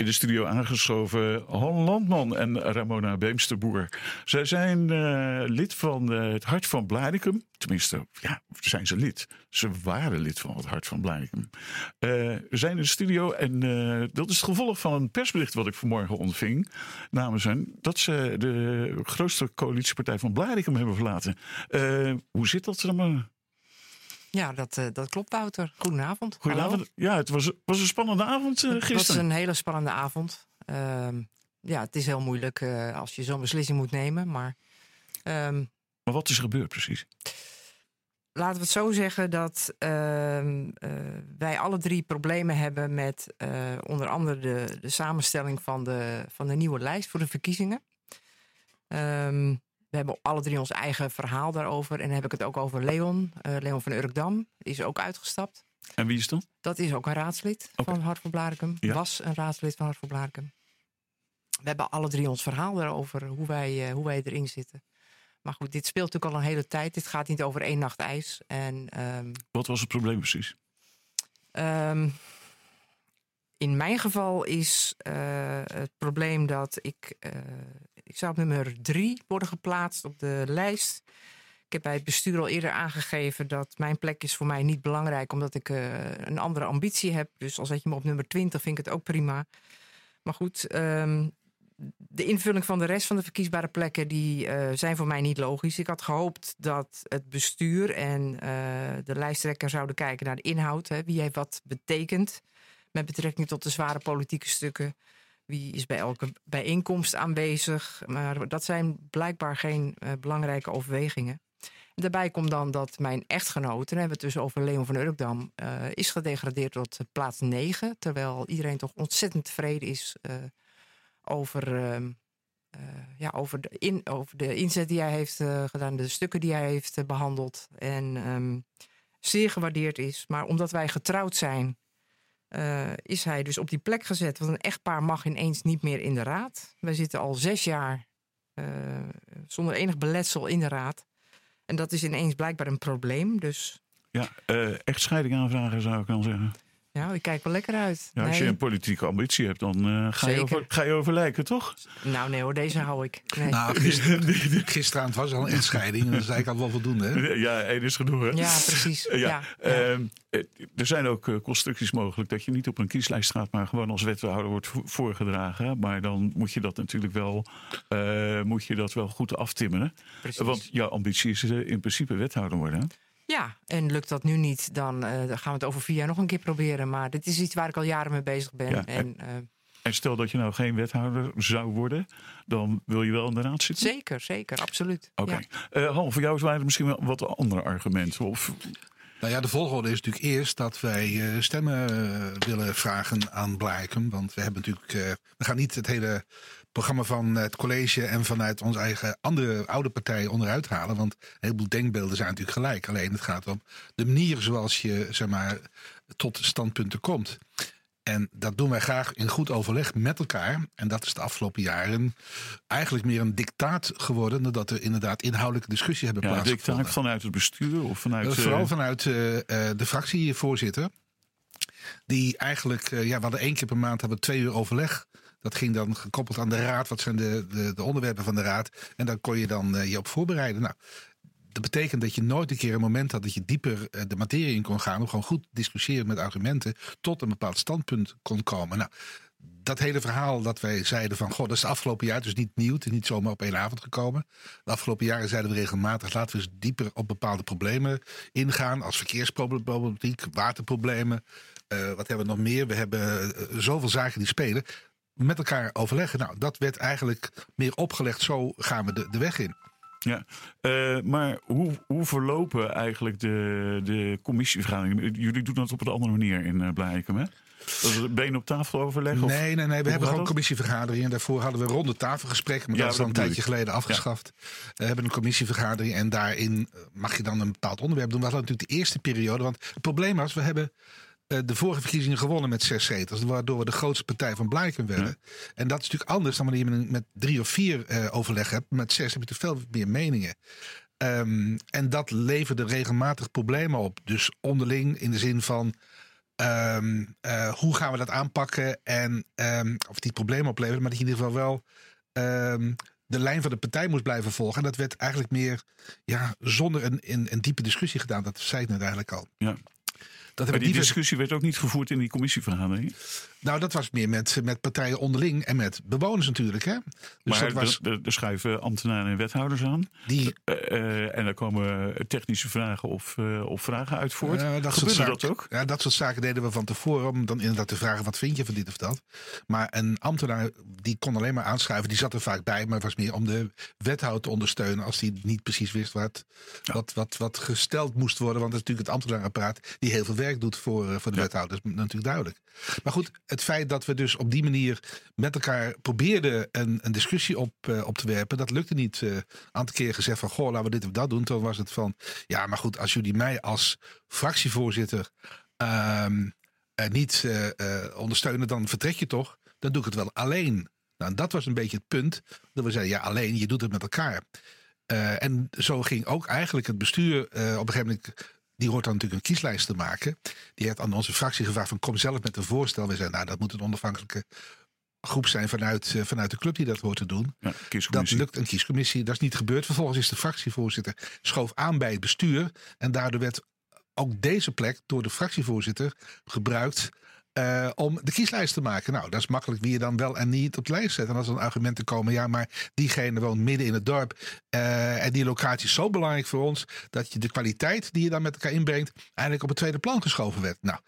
in de studio aangeschoven Han Landman en Ramona Beemsterboer. Zij zijn lid van het Hart van Blaricum. Tenminste, ja, zijn ze lid. Ze waren lid van het Hart van Blaricum. We zijn in de studio en dat is het gevolg van een persbericht wat ik vanmorgen ontving. Namens hen dat ze de grootste coalitiepartij van Blaricum hebben verlaten. Hoe zit dat dan? Ja, dat klopt, Wouter. Goedenavond. Goedenavond. Hallo. Ja, het was een spannende avond gisteren. Het was een hele spannende avond. Ja, het is heel moeilijk als je zo'n beslissing moet nemen. Maar wat is er gebeurd precies? Laten we het zo zeggen dat wij alle drie problemen hebben met onder andere de samenstelling van de nieuwe lijst voor de verkiezingen. We hebben alle drie ons eigen verhaal daarover. En dan heb ik het ook over Leon van Urkdam. Die is ook uitgestapt. En wie is dat? Dat is ook een raadslid van Hart van Blaricum. Ja. Was een raadslid van Hart van Blaricum. We hebben alle drie ons verhaal daarover, hoe wij erin zitten. Maar goed, dit speelt natuurlijk al een hele tijd. Dit gaat niet over 1 nacht ijs. En, wat was het probleem precies? In mijn geval is het probleem dat ik zou op nummer 3 worden geplaatst op de lijst. Ik heb bij het bestuur al eerder aangegeven dat mijn plek is voor mij niet belangrijk, omdat ik een andere ambitie heb. Dus al zet je me op nummer 20, vind ik het ook prima. Maar goed, de invulling van de rest van de verkiesbare plekken die zijn voor mij niet logisch. Ik had gehoopt dat het bestuur en de lijsttrekker zouden kijken naar de inhoud. Hè, wie heeft wat betekend met betrekking tot de zware politieke stukken. Wie is bij elke bijeenkomst aanwezig. Maar dat zijn blijkbaar geen belangrijke overwegingen. En daarbij komt dan dat mijn echtgenoot, en dan hebben we het dus over Leon van Urkdam, is gedegradeerd tot plaats 9. Terwijl iedereen toch ontzettend tevreden is over de inzet die hij heeft gedaan, de stukken die hij heeft behandeld. En zeer gewaardeerd is. Maar omdat wij getrouwd zijn, is hij dus op die plek gezet. Want een echtpaar mag ineens niet meer in de raad. Wij zitten al 6 jaar zonder enig beletsel in de raad. En dat is ineens blijkbaar een probleem. Dus Ja, echtscheiding aanvragen zou ik dan zeggen. ja, ik kijk wel lekker uit. Ja, als je een politieke ambitie hebt, dan ga je over lijken, toch? Nou nee hoor, deze hou ik. Nee. Nou, gisteravond was al een echtscheiding. En dat is eigenlijk al wel voldoende. Hè? Ja, 1 is genoeg, hè? Ja, precies. Ja. Er zijn ook constructies mogelijk dat je niet op een kieslijst gaat, maar gewoon als wethouder wordt voorgedragen. Maar dan moet je dat natuurlijk wel goed aftimmeren. Precies. Want jouw ambitie is in principe wethouder worden, hè? Ja, en lukt dat nu niet, dan gaan we het over 4 jaar nog een keer proberen. Maar dit is iets waar ik al jaren mee bezig ben. Ja, en stel dat je nou geen wethouder zou worden, dan wil je wel in de raad zitten? Zeker, absoluut. Oké. Ja. Han, voor jou waren er misschien wel wat andere argumenten? Of... Nou ja, de volgorde is natuurlijk eerst dat wij stemmen willen vragen aan Blaricum. Want we hebben natuurlijk, we gaan niet het hele programma van het college en vanuit onze eigen andere oude partijen onderuit halen. Want een heleboel denkbeelden zijn natuurlijk gelijk. Alleen het gaat om de manier zoals je, zeg maar, tot standpunten komt. En dat doen wij graag in goed overleg met elkaar. En dat is de afgelopen jaren eigenlijk meer een dictaat geworden, nadat er inderdaad inhoudelijke discussie hebben plaatsgevonden. Dictaat vanuit het bestuur of vanuit... Vooral vanuit de fractievoorzitter. Die eigenlijk, we hadden 1 keer per maand 2 uur overleg. Dat ging dan gekoppeld aan de raad. Wat zijn de onderwerpen van de raad? En daar kon je dan je op voorbereiden. Nou, dat betekent dat je nooit een keer een moment had dat je dieper de materie in kon gaan. Om gewoon goed te discussiëren met argumenten. Tot een bepaald standpunt kon komen. Nou, dat hele verhaal dat wij zeiden van, goh, dat is het afgelopen jaar dus niet nieuw. Het is niet zomaar op 1 avond gekomen. De afgelopen jaren zeiden we regelmatig, laten we eens dieper op bepaalde problemen ingaan. Als verkeersproblematiek, waterproblemen. Wat hebben we nog meer? We hebben zoveel zaken die spelen. Met elkaar overleggen. Nou, dat werd eigenlijk meer opgelegd. Zo gaan we de weg in. Ja, maar hoe verlopen eigenlijk de commissievergaderingen? Jullie doen dat op een andere manier in Blaricum, hè? Dat is het been op tafel overleggen? Nee. We hebben gewoon commissievergaderingen. Daarvoor hadden we ronde tafelgesprekken. Maar dat is al een tijdje geleden afgeschaft. We hebben een commissievergadering. En daarin mag je dan een bepaald onderwerp doen. We hadden natuurlijk de eerste periode. Want het probleem was, we hebben de vorige verkiezingen gewonnen met 6 zetels. Waardoor we de grootste partij van Blaricum werden. Ja. En dat is natuurlijk anders dan wanneer je met 3 of 4 overleg hebt. Met 6 heb je veel meer meningen. En dat leverde regelmatig problemen op. Dus onderling in de zin van hoe gaan we dat aanpakken en of die problemen opleveren, maar dat je in ieder geval wel de lijn van de partij moest blijven volgen. En dat werd eigenlijk meer zonder een diepe discussie gedaan. Dat zei ik net eigenlijk al. Ja. Maar die discussie werd ook niet gevoerd in die commissievergadering? Nou, dat was meer met partijen onderling en met bewoners natuurlijk. Hè? Dus maar er schuiven ambtenaren en wethouders aan. En daar komen technische vragen of vragen uit voort. Gebeurde dat ook? Ja, dat soort zaken deden we van tevoren. Om dan inderdaad te vragen, wat vind je van dit of dat? Maar een ambtenaar die kon alleen maar aanschuiven. Die zat er vaak bij. Maar het was meer om de wethouder te ondersteunen. Als die niet precies wist wat gesteld moest worden. Want dat is natuurlijk het ambtenaarapparaat die heel veel werk doet voor de wethouder. Dat is natuurlijk duidelijk. Maar goed, het feit dat we dus op die manier met elkaar probeerden een discussie op te werpen, dat lukte niet. Een aantal keer gezegd van, goh, laten we dit of dat doen. Toen was het van, ja, maar goed, als jullie mij als fractievoorzitter niet ondersteunen, dan vertrek je toch. Dan doe ik het wel alleen. Nou, dat was een beetje het punt. Dat we zeiden, ja, alleen, je doet het met elkaar. En zo ging ook eigenlijk het bestuur op een gegeven moment. Die hoort dan natuurlijk een kieslijst te maken. Die heeft aan onze fractie gevraagd van, kom zelf met een voorstel. We zeiden, nou, dat moet een onafhankelijke groep zijn vanuit de club die dat hoort te doen. Ja, dat lukt een kiescommissie. Dat is niet gebeurd. Vervolgens is de fractievoorzitter schoof aan bij het bestuur. En daardoor werd ook deze plek door de fractievoorzitter gebruikt om de kieslijst te maken. Nou, dat is makkelijk wie je dan wel en niet op de lijst zet. En als er argumenten komen, ja, maar diegene woont midden in het dorp. En die locatie is zo belangrijk voor ons, dat je de kwaliteit die je dan met elkaar inbrengt, eigenlijk op het tweede plan geschoven werd. Nou,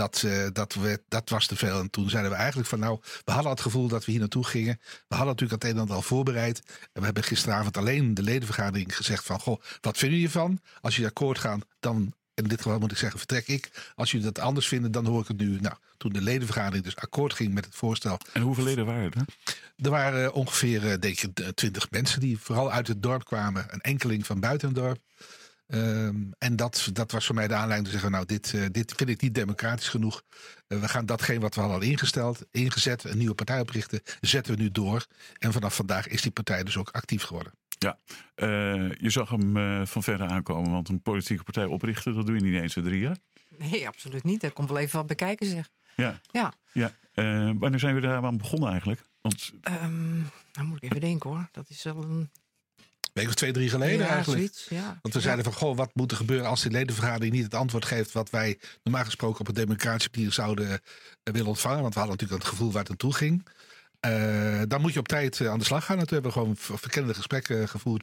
dat was te veel. En toen zeiden we eigenlijk van, nou, we hadden het gevoel dat we hier naartoe gingen. We hadden natuurlijk het een en ander al voorbereid. En we hebben gisteravond alleen de ledenvergadering gezegd van, goh, wat vinden jullie ervan? Als jullie akkoord gaan, dan, in dit geval moet ik zeggen, vertrek ik. Als jullie dat anders vinden, dan hoor ik het nu. Nou, toen de ledenvergadering dus akkoord ging met het voorstel. En hoeveel leden waren er? Er waren ongeveer, denk ik, 20 mensen die vooral uit het dorp kwamen. Een enkeling van buiten het dorp. En dat was voor mij de aanleiding te zeggen, nou, dit vind ik niet democratisch genoeg. We gaan datgene wat we al ingezet, een nieuwe partij oprichten, zetten we nu door. En vanaf vandaag is die partij dus ook actief geworden. Ja, je zag hem van verre aankomen, want een politieke partij oprichten, dat doe je niet eens in 3 jaar. Nee, absoluut niet. Dat komt wel even wat bekijken, zeg. Ja. Wanneer zijn we daar aan begonnen eigenlijk? Want dan moet ik even denken, hoor. Dat is wel een week of 2, 3 geleden eigenlijk. Zoiets, ja. Want we zeiden van, goh, wat moet er gebeuren als die ledenvergadering niet het antwoord geeft wat wij normaal gesproken op een democratische manier zouden willen ontvangen. Want we hadden natuurlijk het gevoel waar het naartoe ging. Dan moet je op tijd aan de slag gaan. En toen hebben we gewoon verkennende gesprekken gevoerd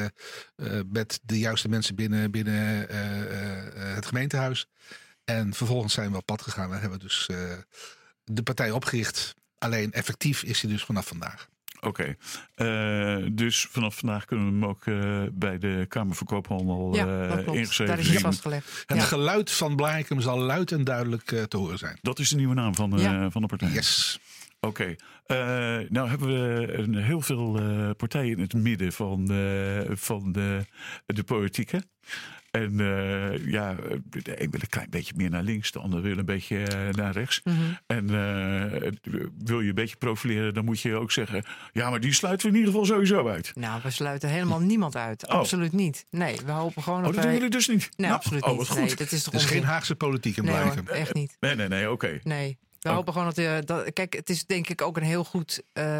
met de juiste mensen binnen het gemeentehuis. En vervolgens zijn we op pad gegaan en hebben we dus de partij opgericht. Alleen effectief is hij dus vanaf vandaag. Oké. Dus vanaf vandaag kunnen we hem ook bij de Kamer van Koophandel ingeschreven daar is hij vastgelegd. Het geluid van Blarikum zal luid en duidelijk te horen zijn. Dat is de nieuwe naam van de partij? Yes. Oké. Nou hebben we heel veel partijen in het midden van de politiek. Hè? En de een wil een klein beetje meer naar links, de ander wil een beetje naar rechts. Mm-hmm. En wil je een beetje profileren, dan moet je ook zeggen, ja, maar die sluiten we in ieder geval sowieso uit. Nou, we sluiten helemaal niemand uit. Absoluut niet. Nee, we hopen gewoon dat doen jullie dus niet? Nee, absoluut niet. Wat goed. Nee, dat is toch dus geen Haagse politiek in Blarikum? Nee, echt niet. Nee, oké. Nee, we hopen gewoon dat... Kijk, het is denk ik ook een heel goed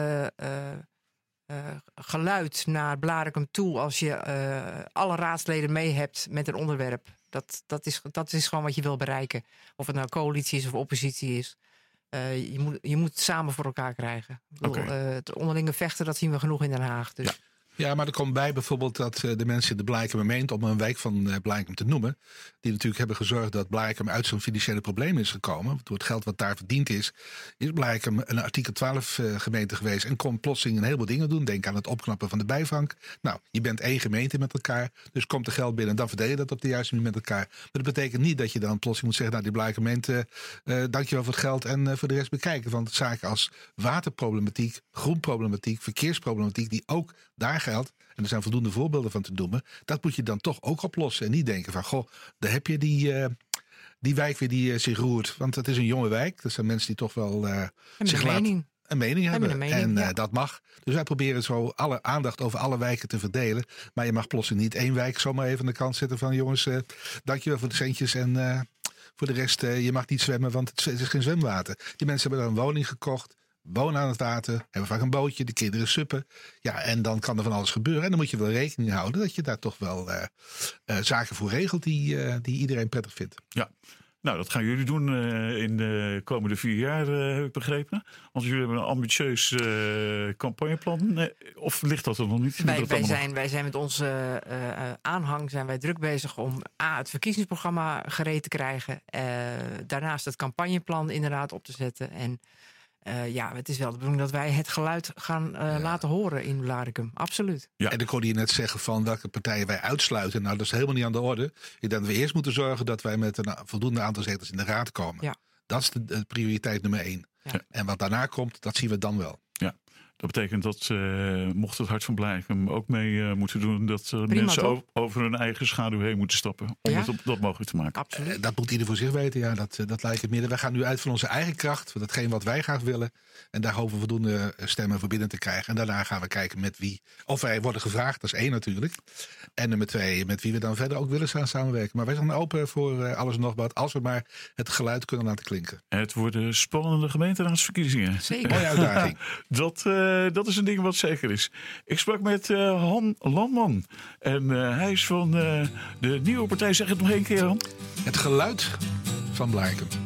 geluid naar Blarikum toe als je alle raadsleden mee hebt met een onderwerp. Dat is gewoon wat je wil bereiken. Of het nou coalitie is of oppositie is. Je moet het samen voor elkaar krijgen. Het onderlinge vechten, dat zien we genoeg in Den Haag. Dus. Ja, maar er komt bij bijvoorbeeld dat de mensen in de Blarikum gemeente, om een wijk van Blarikum te noemen, die natuurlijk hebben gezorgd dat Blarikum uit zo'n financiële probleem is gekomen. Door het geld wat daar verdiend is Blarikum een artikel 12 gemeente geweest en kon plotseling een heleboel dingen doen. Denk aan het opknappen van de bijvang. Nou, je bent één gemeente met elkaar, dus komt er geld binnen en dan verdeel je dat op de juiste manier met elkaar. Maar dat betekent niet dat je dan plotseling moet zeggen, nou, die Blarikum gemeente, dankjewel voor het geld en voor de rest bekijken. Want zaken als waterproblematiek, groenproblematiek, verkeersproblematiek, die ook daar geldt, en er zijn voldoende voorbeelden van te noemen, dat moet je dan toch ook oplossen. En niet denken van, goh, daar heb je die wijk weer die zich roert. Want het is een jonge wijk. Dat zijn mensen die toch wel een mening hebben. En dat mag. Dus wij proberen zo alle aandacht over alle wijken te verdelen. Maar je mag plotseling niet één wijk zomaar even aan de kant zetten van, jongens, dankjewel voor de centjes en Voor de rest, je mag niet zwemmen, want het is geen zwemwater. Die mensen hebben dan een woning gekocht, wonen aan het water, hebben vaak een bootje, de kinderen suppen. Ja, en dan kan er van alles gebeuren. En dan moet je wel rekening houden dat je daar toch wel zaken voor regelt die iedereen prettig vindt. Ja. Nou, dat gaan jullie doen in de komende 4 jaar, heb ik begrepen. Want jullie hebben een ambitieus campagneplan. Of ligt dat er nog niet? Wij zijn met onze aanhang zijn wij druk bezig om het verkiezingsprogramma gereed te krijgen. Daarnaast het campagneplan inderdaad op te zetten. En het is wel de bedoeling dat wij het geluid gaan laten horen in Blaricum. Absoluut. Ja. En ik hoorde je net zeggen van welke partijen wij uitsluiten. Nou, dat is helemaal niet aan de orde. Ik denk dat we eerst moeten zorgen dat wij met een voldoende aantal zetels in de raad komen. Ja. Dat is de prioriteit nummer 1. Ja. En wat daarna komt, dat zien we dan wel. Ja. Dat betekent dat mocht het Hart van Blaricum ook mee moeten doen, dat mensen over hun eigen schaduw heen moeten stappen. Om het dat mogelijk te maken. Absoluut. Dat moet ieder voor zich weten. Ja, dat lijkt het midden. Wij gaan nu uit van onze eigen kracht. Van datgene wat wij graag willen. En daar hopen we voldoende stemmen voor binnen te krijgen. En daarna gaan we kijken met wie. Of wij worden gevraagd. Dat is 1 natuurlijk. En nummer 2, met wie we dan verder ook willen samenwerken. Maar wij zijn open voor alles en nog wat. Als we maar het geluid kunnen laten klinken. Het worden spannende gemeenteraadsverkiezingen. Zeker. Mooie uitdaging. Dat is een ding wat zeker is. Ik sprak met Han Landman. En hij is van de nieuwe partij. Zeg het nog 1 keer, Han. Het geluid van Blaricum.